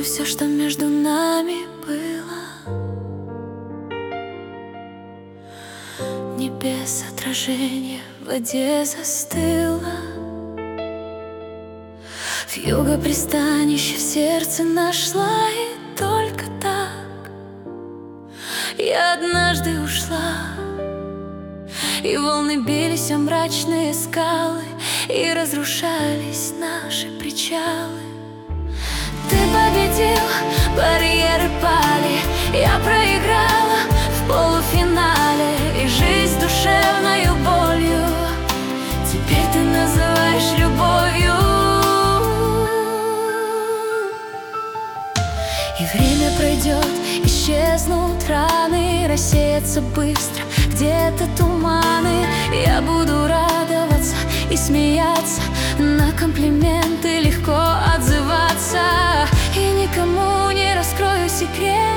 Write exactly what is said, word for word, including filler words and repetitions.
помню все, что между нами было. Небес отражение в воде застыло. Вьюга пристанище в сердце нашла, и только так я однажды ушла. И волны бились о мрачные скалы, и разрушались наши причалы. Ты победил, барьеры пали, я проиграла в полуфинале. И жизнь душевною болью теперь ты называешь любовью. И время пройдет, исчезнут раны, рассеются быстро где-то туманы. Я буду радоваться и смеяться, на комплименты легко отзываться, и никому не раскрою секрет.